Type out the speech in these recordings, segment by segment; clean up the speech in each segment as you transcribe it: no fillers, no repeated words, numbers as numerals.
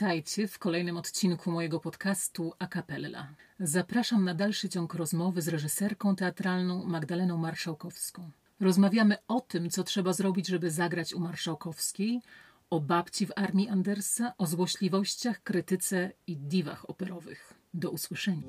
Witajcie w kolejnym odcinku mojego podcastu A Cappella. Zapraszam na dalszy ciąg rozmowy z reżyserką teatralną Magdaleną Marszałkowską. Rozmawiamy o tym, co trzeba zrobić, żeby zagrać u Marszałkowskiej, o babci w armii Andersa, o złośliwościach, krytyce i diwach operowych. Do usłyszenia.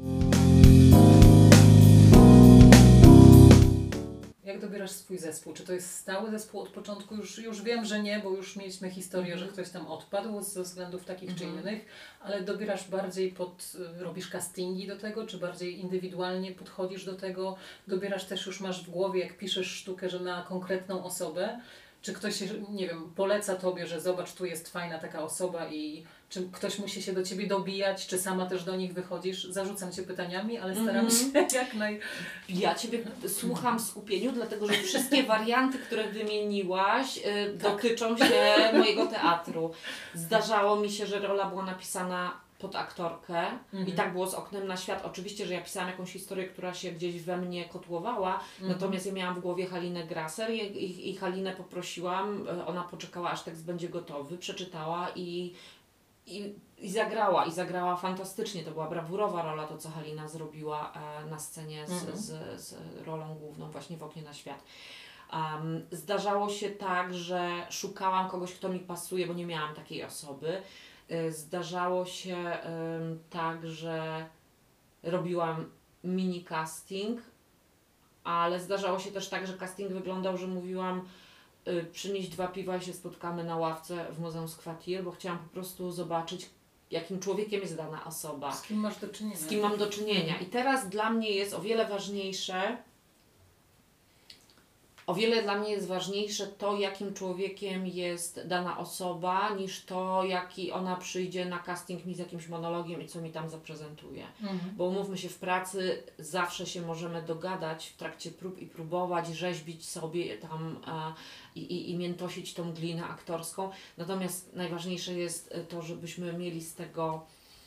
Jak dobierasz swój zespół? Czy to jest stały zespół od początku? Już wiem, że nie, bo już mieliśmy historię, że ktoś tam odpadł ze względów takich czy innych, ale dobierasz bardziej robisz castingi do tego, czy bardziej indywidualnie podchodzisz do tego? Dobierasz też, już masz w głowie, jak piszesz sztukę, że na konkretną osobę? Czy ktoś, nie wiem, poleca Tobie, że zobacz, tu jest fajna taka osoba i czy ktoś musi się do Ciebie dobijać, czy sama też do nich wychodzisz? Zarzucam Cię pytaniami, ale staram się jak Ja Ciebie słucham w skupieniu, dlatego że wszystkie warianty, które wymieniłaś, dotyczą się mojego teatru. Zdarzało mi się, że rola była napisana pod aktorkę i tak było z Oknem na świat. Oczywiście, że ja pisałam jakąś historię, która się gdzieś we mnie kotłowała, natomiast ja miałam w głowie Halinę Grasser i Halinę poprosiłam, ona poczekała, aż tekst będzie gotowy, przeczytała i zagrała fantastycznie. To była brawurowa rola, to co Halina zrobiła na scenie z rolą główną właśnie w Oknie na świat. Zdarzało się tak, że szukałam kogoś, kto mi pasuje, bo nie miałam takiej osoby. Zdarzało się tak, że robiłam mini casting, ale zdarzało się też tak, że casting wyglądał, że mówiłam przynieść 2 piwa i się spotkamy na ławce w Muzeum Square, bo chciałam po prostu zobaczyć, jakim człowiekiem jest dana osoba. Z kim masz do czynienia. Z kim mam do czynienia. I teraz dla mnie jest o wiele dla mnie jest ważniejsze to, jakim człowiekiem jest dana osoba, niż to, jaki ona przyjdzie na casting mi z jakimś monologiem i co mi tam zaprezentuje. Bo umówmy się, w pracy zawsze się możemy dogadać w trakcie prób i próbować, rzeźbić sobie tam i miętosić tą glinę aktorską. Natomiast najważniejsze jest to, żebyśmy mieli z tego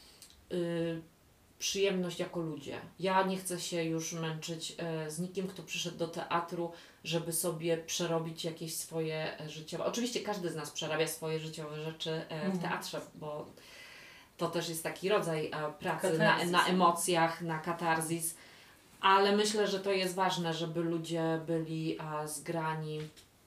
przyjemność jako ludzie. Ja nie chcę się już męczyć z nikim, kto przyszedł do teatru, żeby sobie przerobić jakieś swoje życiowe. Oczywiście każdy z nas przerabia swoje życiowe rzeczy w teatrze, bo to też jest taki rodzaj pracy na emocjach, na katarzis, ale myślę, że to jest ważne, żeby ludzie byli zgrani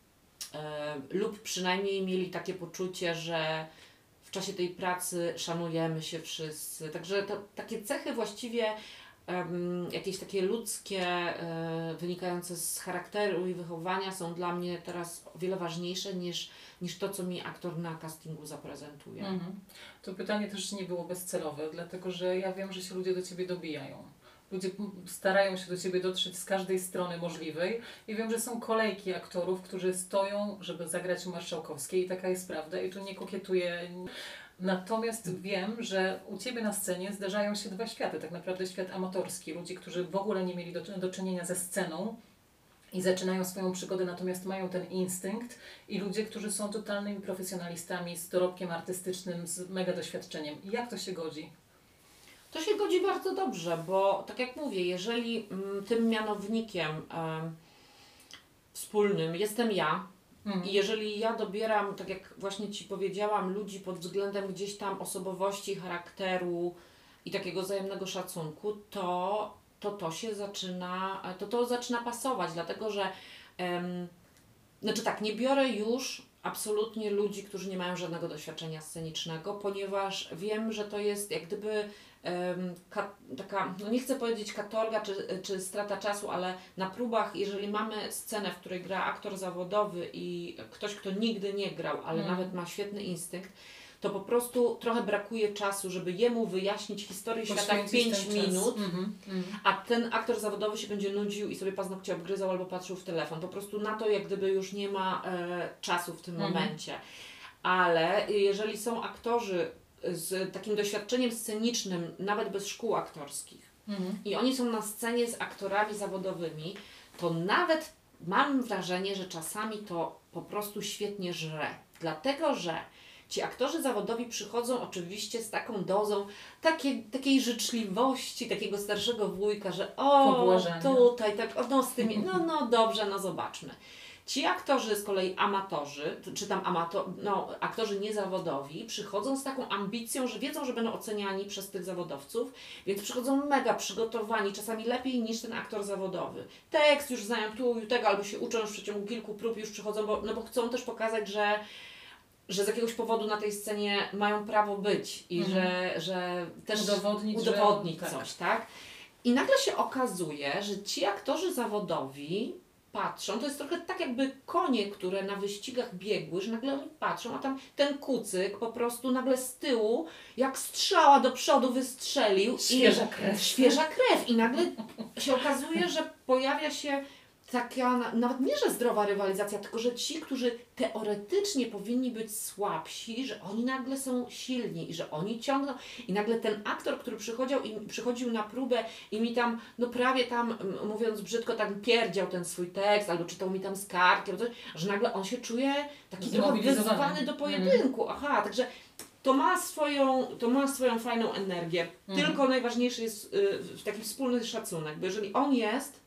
lub przynajmniej mieli takie poczucie, że w czasie tej pracy szanujemy się wszyscy. Także takie cechy właściwie jakieś takie ludzkie, wynikające z charakteru i wychowania są dla mnie teraz o wiele ważniejsze niż to, co mi aktor na castingu zaprezentuje. To pytanie też nie było bezcelowe, dlatego że ja wiem, że się ludzie do Ciebie dobijają. Ludzie starają się do Ciebie dotrzeć z każdej strony możliwej i wiem, że są kolejki aktorów, którzy stoją, żeby zagrać u Marszałkowskiej i taka jest prawda i tu nie kokietuję. Natomiast wiem, że u Ciebie na scenie zdarzają się 2 światy, tak naprawdę świat amatorski, ludzi, którzy w ogóle nie mieli do czynienia ze sceną i zaczynają swoją przygodę, natomiast mają ten instynkt i ludzie, którzy są totalnymi profesjonalistami z dorobkiem artystycznym, z mega doświadczeniem. Jak to się godzi? To się godzi bardzo dobrze, bo tak jak mówię, jeżeli tym mianownikiem wspólnym jestem ja i jeżeli ja dobieram, tak jak właśnie Ci powiedziałam, ludzi pod względem gdzieś tam osobowości, charakteru i takiego wzajemnego szacunku, to się zaczyna, to zaczyna pasować, dlatego że znaczy tak, nie biorę już absolutnie ludzi, którzy nie mają żadnego doświadczenia scenicznego, ponieważ wiem, że to jest jak gdyby taka, no nie chcę powiedzieć katorga czy strata czasu, ale na próbach, jeżeli mamy scenę, w której gra aktor zawodowy i ktoś, kto nigdy nie grał, ale nawet ma świetny instynkt, to po prostu trochę brakuje czasu, żeby jemu wyjaśnić historię świata w 5 minut, a ten aktor zawodowy się będzie nudził i sobie paznokcie obgryzał albo patrzył w telefon. Po prostu na to jak gdyby już nie ma czasu w tym momencie. Ale jeżeli są aktorzy z takim doświadczeniem scenicznym, nawet bez szkół aktorskich i oni są na scenie z aktorami zawodowymi, to nawet mam wrażenie, że czasami to po prostu świetnie żre. Dlatego, że ci aktorzy zawodowi przychodzą oczywiście z taką dozą takiej życzliwości, takiego starszego wujka, że tutaj, tak, no z tymi, no dobrze, no zobaczmy. Ci aktorzy z kolei amatorzy, czy tam aktorzy niezawodowi, przychodzą z taką ambicją, że wiedzą, że będą oceniani przez tych zawodowców, więc przychodzą mega przygotowani, czasami lepiej niż ten aktor zawodowy. Tekst już znają tu i tego, albo się uczą już w przeciągu kilku prób, już przychodzą, bo chcą też pokazać, że z jakiegoś powodu na tej scenie mają prawo być i że też udowodnić coś, tak? I nagle się okazuje, że ci aktorzy zawodowi patrzą, to jest trochę tak jakby konie, które na wyścigach biegły, że nagle oni patrzą, a tam ten kucyk po prostu nagle z tyłu, jak strzała do przodu wystrzelił. Świeża krew. I nagle się okazuje, że pojawia się taka, nawet nie, że zdrowa rywalizacja, tylko że ci, którzy teoretycznie powinni być słabsi, że oni nagle są silni i że oni ciągną i nagle ten aktor, który przychodził na próbę i mi tam, no prawie tam, mówiąc brzydko, tam pierdział ten swój tekst, albo czytał mi tam z kartki, albo coś, że nagle on się czuje taki trochę wyzwany do pojedynku. Aha, także to ma swoją fajną energię. Tylko najważniejszy jest taki wspólny szacunek, bo jeżeli on jest,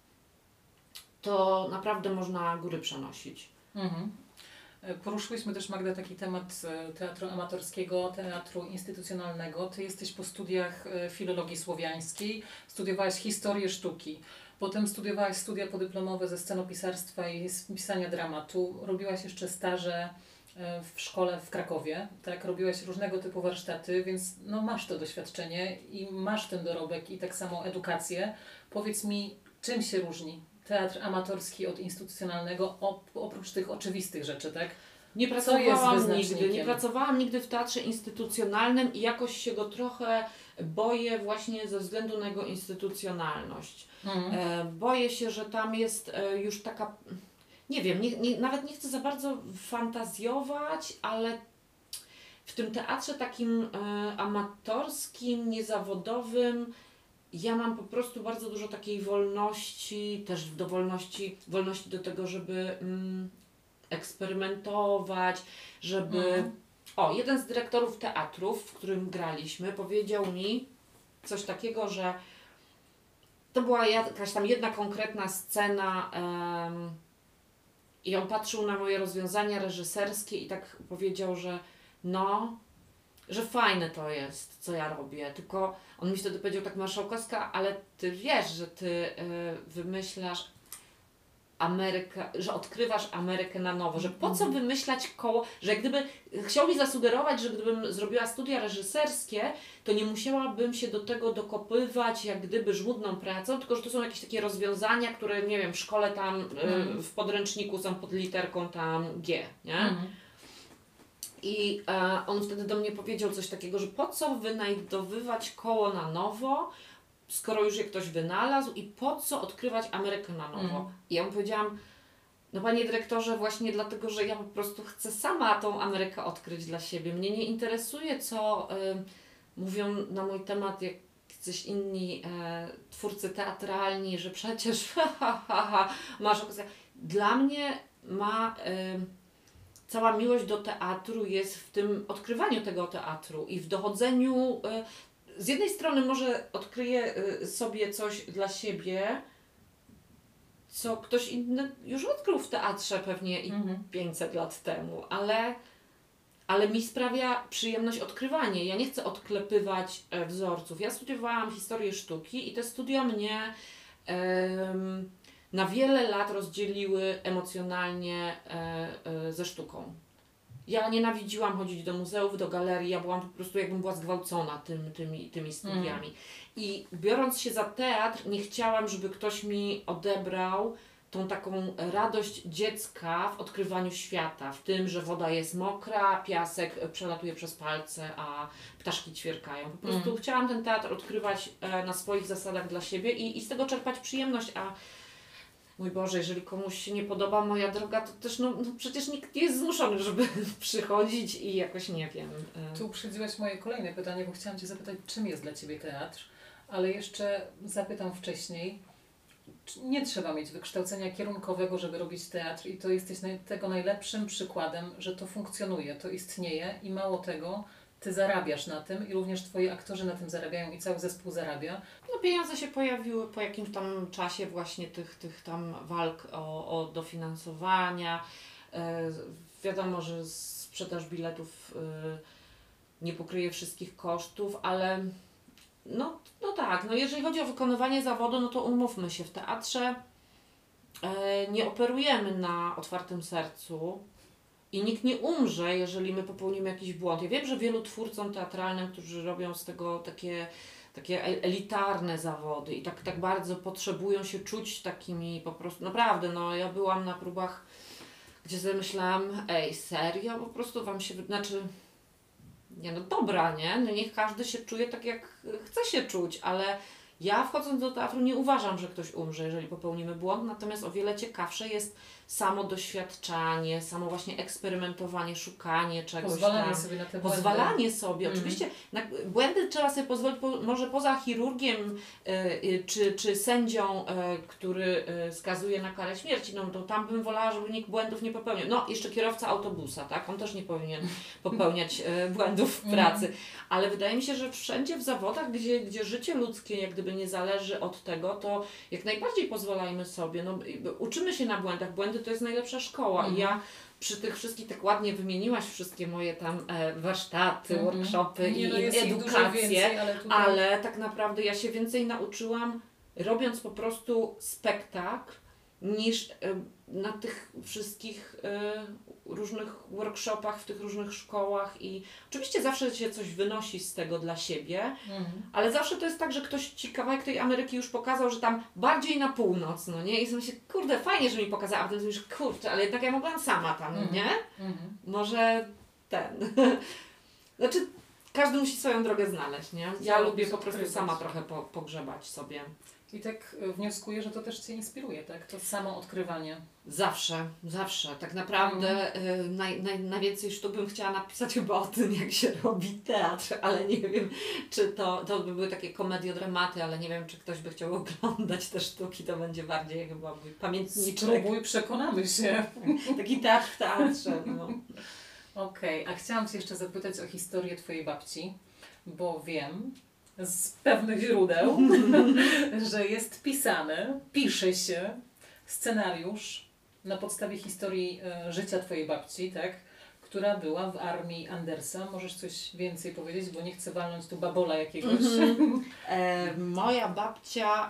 to naprawdę można góry przenosić. Poruszyłyśmy też, Magda, taki temat teatru amatorskiego, teatru instytucjonalnego. Ty jesteś po studiach filologii słowiańskiej, studiowałaś historię sztuki, potem studiowałaś studia podyplomowe ze scenopisarstwa i pisania dramatu, robiłaś jeszcze staże w szkole w Krakowie, tak, robiłaś różnego typu warsztaty, więc no masz to doświadczenie i masz ten dorobek i tak samo edukację. Powiedz mi, czym się różni teatr amatorski od instytucjonalnego, oprócz tych oczywistych rzeczy, tak? Nie pracowałam nigdy w teatrze instytucjonalnym i jakoś się go trochę boję właśnie ze względu na jego instytucjonalność. Boję się, że tam jest już taka, nie wiem, nawet nie chcę za bardzo fantazjować, ale w tym teatrze takim amatorskim, niezawodowym ja mam po prostu bardzo dużo takiej wolności, też wolności do tego, żeby eksperymentować, żeby... jeden z dyrektorów teatrów, w którym graliśmy, powiedział mi coś takiego, że to była jakaś tam jedna konkretna scena i on patrzył na moje rozwiązania reżyserskie i tak powiedział, że że fajne to jest, co ja robię, tylko on mi wtedy powiedział tak: Marszałkowska, ale ty wiesz, że ty wymyślasz Amerykę, że odkrywasz Amerykę na nowo, że po co wymyślać koło, że jak gdyby chciał mi zasugerować, że gdybym zrobiła studia reżyserskie, to nie musiałabym się do tego dokopywać jak gdyby żmudną pracą, tylko że to są jakieś takie rozwiązania, które nie wiem, w szkole tam w podręczniku są pod literką tam G, nie? I on wtedy do mnie powiedział coś takiego, że po co wynajdowywać koło na nowo, skoro już je ktoś wynalazł, i po co odkrywać Amerykę na nowo. I ja mu powiedziałam: no panie dyrektorze, właśnie dlatego, że ja po prostu chcę sama tą Amerykę odkryć dla siebie. Mnie nie interesuje, co mówią na mój temat jacyś inni twórcy teatralni, że przecież masz okazję. Dla mnie cała miłość do teatru jest w tym odkrywaniu tego teatru i w dochodzeniu. Z jednej strony może odkryję sobie coś dla siebie, co ktoś inny już odkrył w teatrze pewnie i 500 lat temu, ale mi sprawia przyjemność odkrywanie. Ja nie chcę odklepywać wzorców. Ja studiowałam historię sztuki i te studia mnie na wiele lat rozdzieliły emocjonalnie ze sztuką. Ja nienawidziłam chodzić do muzeów, do galerii, ja byłam po prostu, jakbym była zgwałcona tymi studiami. I biorąc się za teatr, nie chciałam, żeby ktoś mi odebrał tą taką radość dziecka w odkrywaniu świata, w tym, że woda jest mokra, piasek przelatuje przez palce, a ptaszki ćwierkają. Po prostu chciałam ten teatr odkrywać na swoich zasadach dla siebie i z tego czerpać przyjemność, a mój Boże, jeżeli komuś się nie podoba moja droga, to też przecież nikt nie jest zmuszony, żeby przychodzić i jakoś nie wiem. Tu uprzedziłaś moje kolejne pytanie, bo chciałam Cię zapytać, czym jest dla Ciebie teatr, ale jeszcze zapytam wcześniej. Nie trzeba mieć wykształcenia kierunkowego, żeby robić teatr, i to jesteś tego najlepszym przykładem, że to funkcjonuje, to istnieje i mało tego, Ty zarabiasz na tym i również Twoi aktorzy na tym zarabiają i cały zespół zarabia. No pieniądze się pojawiły po jakimś tam czasie właśnie tych tam walk o o dofinansowania. Wiadomo, że sprzedaż biletów nie pokryje wszystkich kosztów, ale no tak, no jeżeli chodzi o wykonywanie zawodu, no to umówmy się, w teatrze nie operujemy na otwartym sercu i nikt nie umrze, jeżeli my popełnimy jakiś błąd. Ja wiem, że wielu twórcom teatralnym, którzy robią z tego takie elitarne zawody i tak bardzo potrzebują się czuć takimi po prostu, naprawdę, no ja byłam na próbach, gdzie sobie myślałam, serio? Po prostu wam się, znaczy, nie no dobra, nie? No niech każdy się czuje tak, jak chce się czuć, ale ja wchodząc do teatru nie uważam, że ktoś umrze, jeżeli popełnimy błąd, natomiast o wiele ciekawsze jest samo doświadczanie, samo właśnie eksperymentowanie, szukanie czegoś Pozwalanie tam. sobie na te błędy. Pozwalanie sobie. Oczywiście na błędy trzeba sobie pozwolić, może poza chirurgiem czy sędzią, który skazuje na karę śmierci, no to tam bym wolała, żeby nikt błędów nie popełniał. No, jeszcze kierowca autobusa, tak? On też nie powinien popełniać błędów w pracy. Ale wydaje mi się, że wszędzie w zawodach, gdzie życie ludzkie jak gdyby nie zależy od tego, to jak najbardziej pozwalajmy sobie. No, uczymy się na błędach. Błędy to jest najlepsza szkoła. I ja przy tych wszystkich, tak ładnie wymieniłaś wszystkie moje tam warsztaty, workshopy i edukacje, więcej, ale tak naprawdę ja się więcej nauczyłam robiąc po prostu spektakl niż na tych wszystkich różnych workshopach, w tych różnych szkołach i oczywiście zawsze się coś wynosi z tego dla siebie, ale zawsze to jest tak, że ktoś Ci kawałek tej Ameryki już pokazał, że tam bardziej na północ, no nie? I sobie myślę, kurde, fajnie, że mi pokazała, a potem sobie myślisz, kurczę, ale jednak ja mogłam sama tam, nie? Może znaczy, każdy musi swoją drogę znaleźć, nie? Ja lubię po prostu sama trochę pogrzebać sobie. I tak wnioskuję, że to też Cię inspiruje, tak? To samo odkrywanie. Zawsze. Tak naprawdę najwięcej sztuk bym chciała napisać chyba o tym, jak się robi teatr, ale nie wiem, czy to by były takie komediodramaty, ale nie wiem, czy ktoś by chciał oglądać te sztuki, to będzie bardziej chyba mój pamiętniczek. Spróbuj, przekonamy się. Taki teatr w teatrze. No. Okej, a chciałam Cię jeszcze zapytać o historię Twojej babci, bo wiem z pewnych źródeł, że jest pisze się scenariusz na podstawie historii życia Twojej babci, tak? Która była w armii Andersa. Możesz coś więcej powiedzieć, bo nie chcę walnąć tu babola jakiegoś. Moja babcia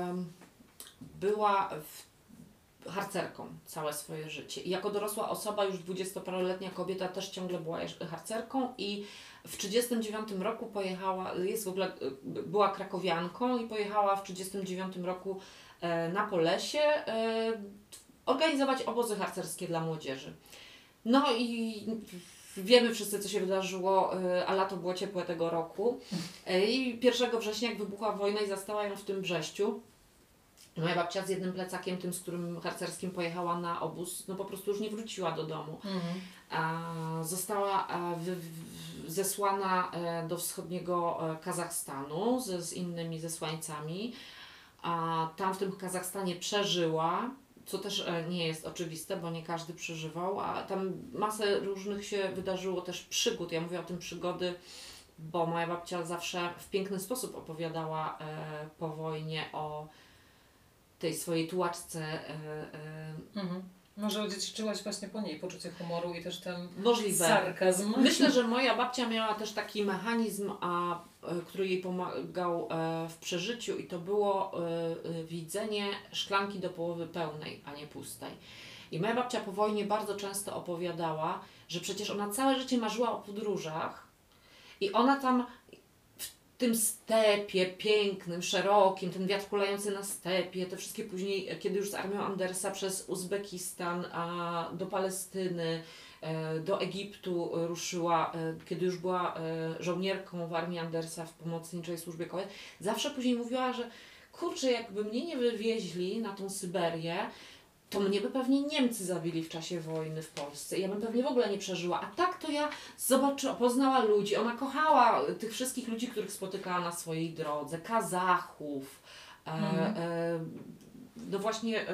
była harcerką całe swoje życie. I jako dorosła osoba, już 20-paroletnia kobieta też ciągle była harcerką i w 1939 roku pojechała, była krakowianką i pojechała w 1939 roku na Polesie organizować obozy harcerskie dla młodzieży. No i wiemy wszyscy, co się wydarzyło, a lato było ciepłe tego roku. I 1 września, jak wybuchła wojna i zastała ją w tym Brześciu, moja babcia z jednym plecakiem, tym, z którym harcerskim pojechała na obóz, no po prostu już nie wróciła do domu. Została zesłana do wschodniego Kazachstanu z innymi zesłańcami. A tam w tym Kazachstanie przeżyła, co też nie jest oczywiste, bo nie każdy przeżywał, a tam masę różnych się wydarzyło też przygód. Ja mówię o tym przygody, bo moja babcia zawsze w piękny sposób opowiadała po wojnie o tej swojej tułaczce. Może odziedziczyłaś właśnie po niej poczucie humoru i też ten możliwe sarkazm. Myślę, że moja babcia miała też taki mechanizm, który jej pomagał w przeżyciu i to było widzenie szklanki do połowy pełnej, a nie pustej. I moja babcia po wojnie bardzo często opowiadała, że przecież ona całe życie marzyła o podróżach i ona tam w tym stepie pięknym, szerokim, ten wiatr hulający na stepie, te wszystkie później, kiedy już z armią Andersa przez Uzbekistan do Palestyny, do Egiptu ruszyła, kiedy już była żołnierką w armii Andersa w pomocniczej służbie kobiet, zawsze później mówiła, że kurczę, jakby mnie nie wywieźli na tą Syberię, to mnie by pewnie Niemcy zabili w czasie wojny w Polsce. Ja bym pewnie w ogóle nie przeżyła. A tak to ja poznała ludzi. Ona kochała tych wszystkich ludzi, których spotykała na swojej drodze. Kazachów. No właśnie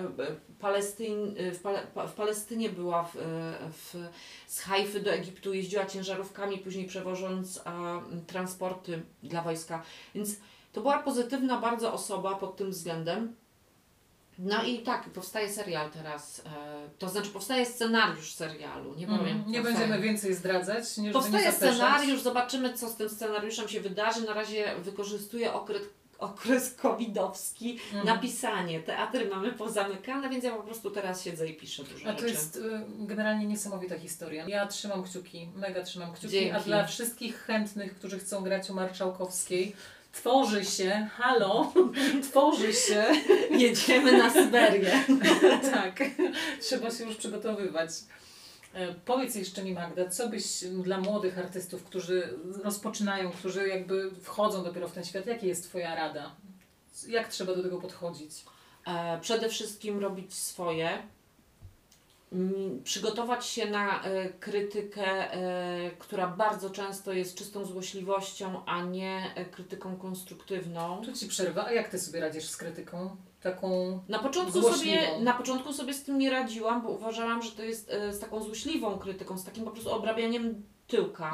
w Palestynie była z Hajfy do Egiptu, jeździła ciężarówkami, później przewożąc transporty dla wojska. Więc to była pozytywna bardzo osoba pod tym względem. No i tak, powstaje serial teraz. To znaczy powstaje scenariusz serialu. Nie powiem. Nie będziemy więcej zdradzać, nie Powstaje żeby nie zapeszać. scenariusz, zobaczymy co z tym scenariuszem się wydarzy. Na razie wykorzystuję okres covidowski na pisanie. Teatry mamy pozamykane, więc ja po prostu teraz siedzę i piszę dużo A to rzeczy. jest generalnie niesamowita historia. Ja trzymam kciuki, mega trzymam kciuki, Dzięki. a dla wszystkich chętnych, którzy chcą grać u Marszałkowskiej, tworzy się, halo, tworzy się. Jedziemy na Syberię. Tak, trzeba się już przygotowywać. Powiedz jeszcze mi, Magda, co byś dla młodych artystów, którzy rozpoczynają, którzy jakby wchodzą dopiero w ten świat, jaka jest Twoja rada? Jak trzeba do tego podchodzić? Przede wszystkim robić swoje. Przygotować się na krytykę, która bardzo często jest czystą złośliwością, a nie krytyką konstruktywną. Tu Ci przerwę, a jak Ty sobie radzisz z krytyką? Taką Na początku sobie z tym nie radziłam, bo uważałam, że to jest z taką złośliwą krytyką, z takim po prostu obrabianiem tyłka.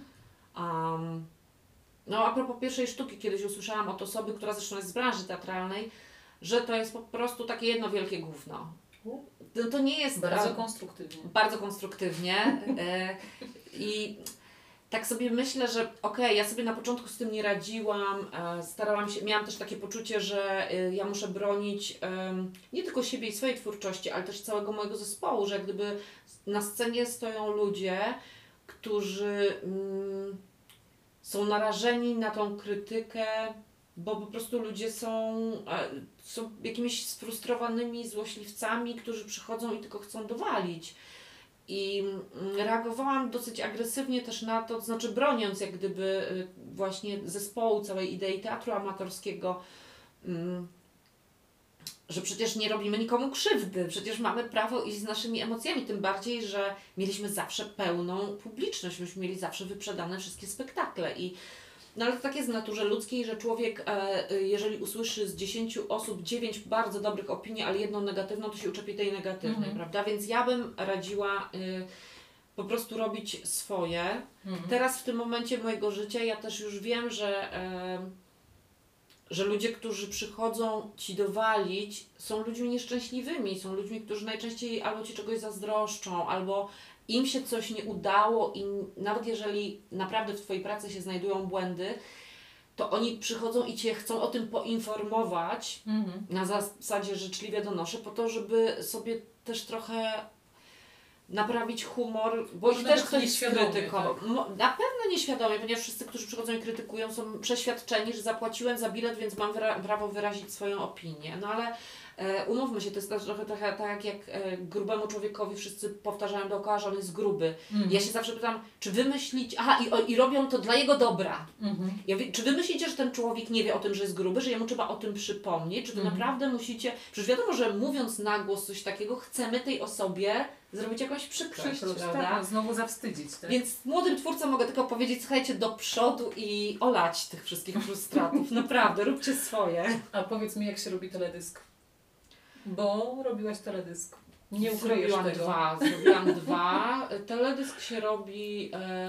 No a propos pierwszej sztuki, kiedyś usłyszałam od osoby, która zresztą jest z branży teatralnej, że to jest po prostu takie jedno wielkie gówno. To nie jest... Bardzo konstruktywnie. Bardzo konstruktywnie. I tak sobie myślę, że ja sobie na początku z tym nie radziłam, starałam się, miałam też takie poczucie, że ja muszę bronić nie tylko siebie i swojej twórczości, ale też całego mojego zespołu, że jak gdyby na scenie stoją ludzie, którzy są narażeni na tą krytykę, bo po prostu ludzie są jakimiś sfrustrowanymi złośliwcami, którzy przychodzą i tylko chcą dowalić. I reagowałam dosyć agresywnie też na to, to znaczy broniąc jak gdyby właśnie zespołu, całej idei teatru amatorskiego, że przecież nie robimy nikomu krzywdy, przecież mamy prawo iść z naszymi emocjami, tym bardziej, że mieliśmy zawsze pełną publiczność, myśmy mieli zawsze wyprzedane wszystkie spektakle no ale to tak jest w naturze ludzkiej, że człowiek, jeżeli usłyszy z 10 osób 9 bardzo dobrych opinii, ale jedną negatywną, to się uczepi tej negatywnej, prawda? Więc ja bym radziła po prostu robić swoje. Teraz w tym momencie mojego życia ja też już wiem, że ludzie, którzy przychodzą Ci dowalić, są ludźmi nieszczęśliwymi, są ludźmi, którzy najczęściej albo Ci czegoś zazdroszczą, albo im się coś nie udało i nawet jeżeli naprawdę w Twojej pracy się znajdują błędy, to oni przychodzą i Cię chcą o tym poinformować, na zasadzie życzliwie donoszę, po to, żeby sobie też trochę naprawić humor, bo ich też ktoś skrytykował. Tak. Na pewno nieświadomie, ponieważ wszyscy, którzy przychodzą i krytykują, są przeświadczeni, że zapłaciłem za bilet, więc mam prawo wyrazić swoją opinię. No ale umówmy się, to jest trochę tak jak grubemu człowiekowi wszyscy powtarzają dookoła, że on jest gruby. Ja się zawsze pytam, czy wy myślicie, i robią to dla jego dobra. Ja mówię, czy wy myślicie, że ten człowiek nie wie o tym, że jest gruby, że jemu trzeba o tym przypomnieć, czy wy naprawdę musicie, przecież wiadomo, że mówiąc na głos coś takiego, chcemy tej osobie zrobić jakąś przykrość, prawda? Tak, no, znowu zawstydzić. Tak? Więc młodym twórcom mogę tylko powiedzieć, słuchajcie, do przodu i olać tych wszystkich frustratów. Naprawdę, róbcie swoje. A powiedz mi, jak się robi teledysk? Bo robiłaś teledysk. Nie ukryjesz tego. Zrobiłam dwa. Teledysk się robi...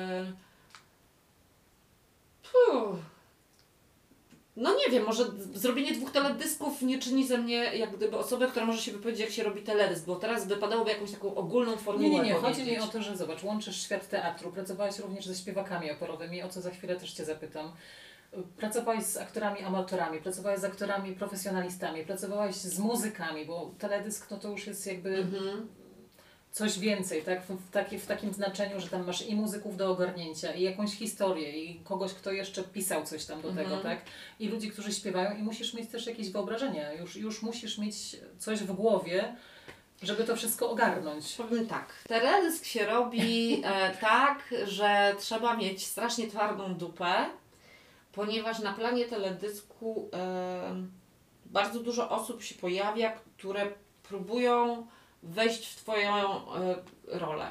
No nie wiem, może zrobienie 2 teledysków nie czyni ze mnie jak gdyby osobę, która może się wypowiedzieć, jak się robi teledysk, bo teraz wypadałoby jakąś taką ogólną formułę Nie. Chodzi mi o to, że zobacz, łączysz świat teatru, pracowałaś również ze śpiewakami oporowymi, o co za chwilę też Cię zapytam. Pracowałaś z aktorami amatorami, pracowałaś z aktorami profesjonalistami, pracowałaś z muzykami, bo teledysk no to już jest jakby coś więcej, tak? W takim znaczeniu, że tam masz i muzyków do ogarnięcia, i jakąś historię, i kogoś, kto jeszcze pisał coś tam do tego, tak? I ludzi, którzy śpiewają i musisz mieć też jakieś wyobrażenia, już musisz mieć coś w głowie, żeby to wszystko ogarnąć. Powiem tak, teledysk się robi tak, że trzeba mieć strasznie twardą dupę, ponieważ na planie teledysku bardzo dużo osób się pojawia, które próbują wejść w Twoją rolę.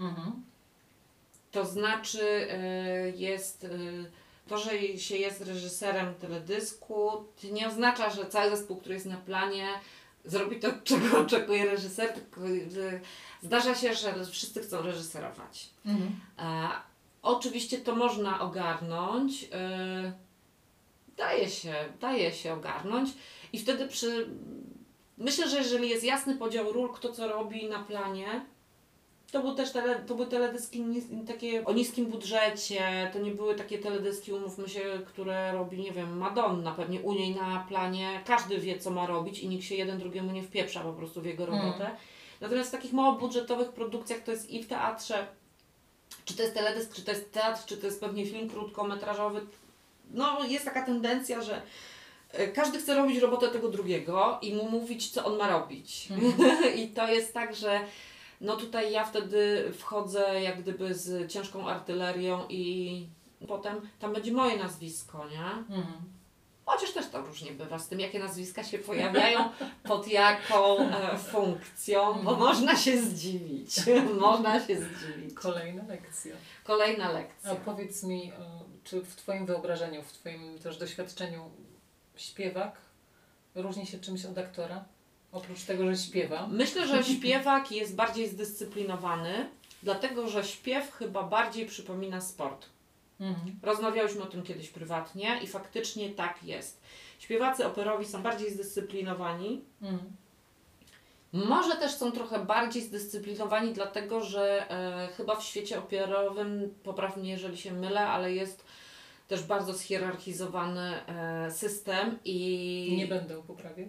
To znaczy jest to, że się jest reżyserem teledysku, to nie oznacza, że cały zespół, który jest na planie, zrobi to, czego oczekuje reżyser, tylko zdarza się, że wszyscy chcą reżyserować. Oczywiście to można ogarnąć, daje się ogarnąć i wtedy Myślę, że jeżeli jest jasny podział ról, kto co robi na planie, to były teledyski takie o niskim budżecie, to nie były takie teledyski, umówmy się, które robi, nie wiem, Madonna, pewnie u niej na planie każdy wie, co ma robić i nikt się jeden drugiemu nie wpieprza po prostu w jego robotę. Natomiast w takich małobudżetowych produkcjach to jest i w teatrze, czy to jest teledysk, czy to jest teatr, czy to jest pewnie film krótkometrażowy, no jest taka tendencja, że każdy chce robić robotę tego drugiego i mu mówić, co on ma robić. I to jest tak, że no tutaj ja wtedy wchodzę jak gdyby z ciężką artylerią i potem tam będzie moje nazwisko, nie? Chociaż też to różnie bywa z tym, jakie nazwiska się pojawiają, pod jaką funkcją, bo można się zdziwić. Można się zdziwić. Kolejna lekcja. A powiedz mi, czy w Twoim wyobrażeniu, w Twoim też doświadczeniu śpiewak różni się czymś od aktora? Oprócz tego, że śpiewa. Myślę, że śpiewak jest bardziej zdyscyplinowany, dlatego że śpiew chyba bardziej przypomina sport. Rozmawiałyśmy o tym kiedyś prywatnie i faktycznie tak jest. Śpiewacy operowi są bardziej zdyscyplinowani. Może też są trochę bardziej zdyscyplinowani, dlatego że chyba w świecie operowym, popraw mnie jeżeli się mylę, ale jest też bardzo schierarchizowany system i... Nie będę poprawiać.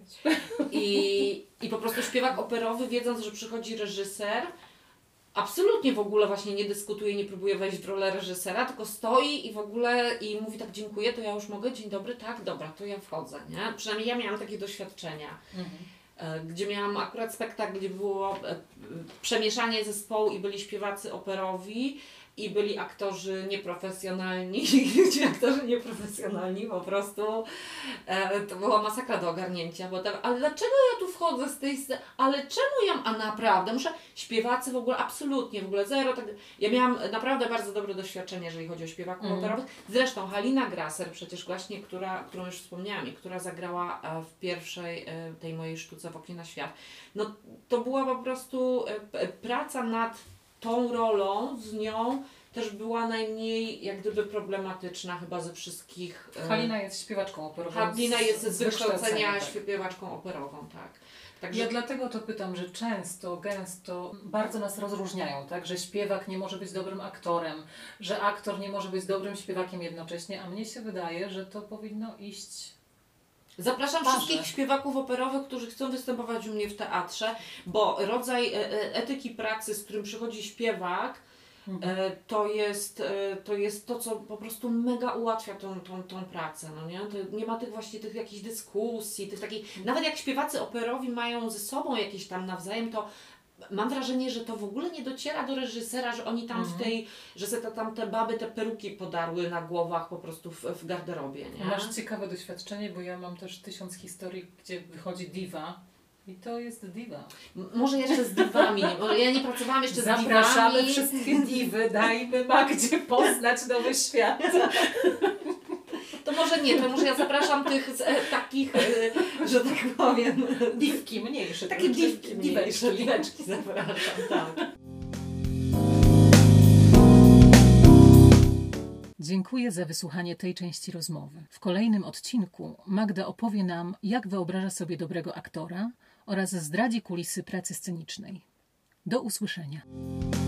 I po prostu śpiewak operowy, wiedząc, że przychodzi reżyser, absolutnie w ogóle właśnie nie dyskutuje, nie próbuje wejść w rolę reżysera, tylko stoi i w ogóle i mówi tak, dziękuję, to ja już mogę, dzień dobry, tak, dobra, to ja wchodzę, nie? Przynajmniej ja miałam takie doświadczenia. Gdzie miałam akurat spektakl, gdzie było przemieszanie zespołu i byli śpiewacy operowi i byli aktorzy nieprofesjonalni. Ci aktorzy nieprofesjonalni po prostu to była masakra do ogarnięcia. Bo tak, ale dlaczego ja tu wchodzę z tej sceny? Ale czemu ja? A naprawdę muszę... Śpiewacy w ogóle absolutnie, w ogóle zero. Tak, ja miałam naprawdę bardzo dobre doświadczenie, jeżeli chodzi o śpiewaków operowych. Zresztą Halina Graser przecież właśnie, którą już wspomniałam i która zagrała w pierwszej tej mojej sztuce W oknie na świat. No to była po prostu praca nad tą rolą, z nią też była najmniej jak gdyby problematyczna chyba ze wszystkich. Halina jest śpiewaczką operową. Halina jest z wykształcenia śpiewaczką operową, tak. Także... Ja dlatego to pytam, że często, gęsto bardzo nas rozróżniają, tak? Że śpiewak nie może być dobrym aktorem, że aktor nie może być dobrym śpiewakiem jednocześnie, a mnie się wydaje, że to powinno iść. Zapraszam wszystkich śpiewaków operowych, którzy chcą występować u mnie w teatrze, bo rodzaj etyki pracy, z którym przychodzi śpiewak, to jest to, co po prostu mega ułatwia tą pracę, no nie? To nie ma tych właśnie tych jakichś dyskusji, tych takich, nawet jak śpiewacy operowi mają ze sobą jakieś tam nawzajem, to mam wrażenie, że to w ogóle nie dociera do reżysera, że oni tam w tej, że se tam te baby te peruki podarły na głowach po prostu w garderobie, nie? Masz ciekawe doświadczenie, bo ja mam też 1000 historii, gdzie wychodzi diwa. I to jest diwa. Może jeszcze z diwami. Ja nie pracowałam jeszcze z diwami. Zapraszamy wszystkie diwy, dajmy Magdzie poznać nowy świat. To może nie, to może ja zapraszam tych takich, że tak powiem... Diwki mniejsze. Takie diweczki zapraszam, tak. Dziękuję za wysłuchanie tej części rozmowy. W kolejnym odcinku Magda opowie nam, jak wyobraża sobie dobrego aktora oraz zdradzi kulisy pracy scenicznej. Do usłyszenia.